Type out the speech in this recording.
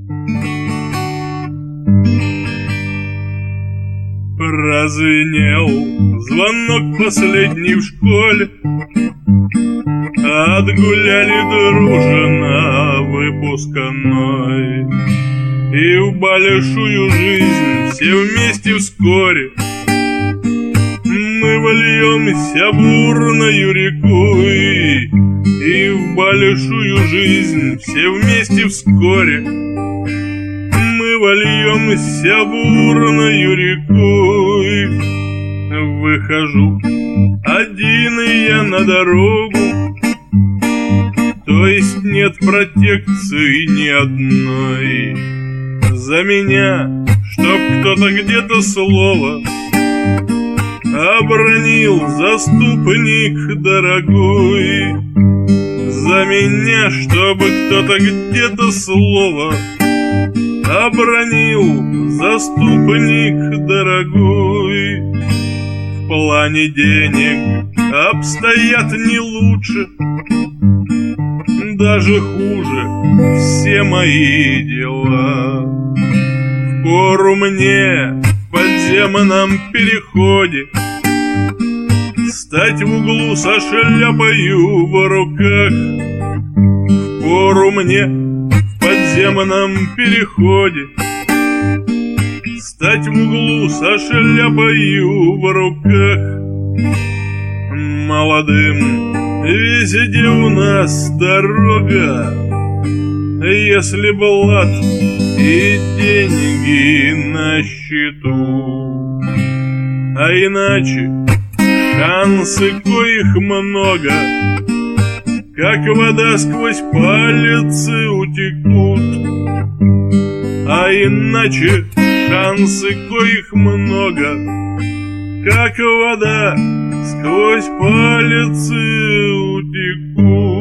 Прозвенел звонок последний в школе, отгуляли дружно выпускной, и в большую жизнь все вместе вскоре мы вольемся бурною рекой, и в большую жизнь все вместе вскоре мы вольемся бурною рекой. Выхожу один я на дорогу, то есть нет протекции ни одной. За меня, чтоб кто-то где-то слово обронил, заступник дорогой. За меня, чтобы кто-то где-то слово обронил, заступник дорогой. В плане денег обстоят не лучше, даже хуже все мои дела. Впору мне в подземном переходе стать в углу со шляпою в руках. Впору мне в подземном переходе стать в углу со шляпою в руках. Молодым везде у нас дорога, если блат и деньги на счету, а иначе шансы, коих много, как вода сквозь пальцы утекут. А иначе шансы, коих много, как вода сквозь пальцы утекут.